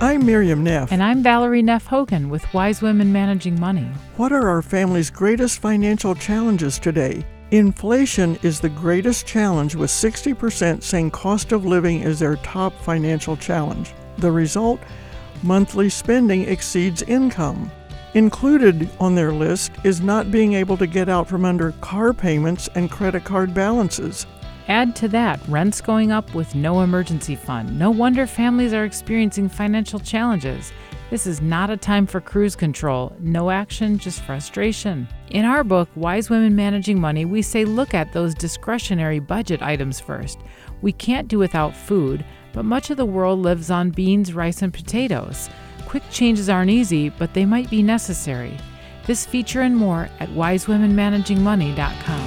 I'm Miriam Neff. And I'm Valerie Neff Hogan with Wise Women Managing Money. What are our family's greatest financial challenges today? Inflation is the greatest challenge, with 60% saying cost of living is their top financial challenge. The result? Monthly spending exceeds income. Included on their list is not being able to get out from under car payments and credit card balances. Add to that rents going up with no emergency fund. No wonder families are experiencing financial challenges. This is not a time for cruise control. No action, just frustration. In our book, Wise Women Managing Money, we say look at those discretionary budget items first. We can't do without food, but much of the world lives on beans, rice, and potatoes. Quick changes aren't easy, but they might be necessary. This feature and more at wisewomenmanagingmoney.com.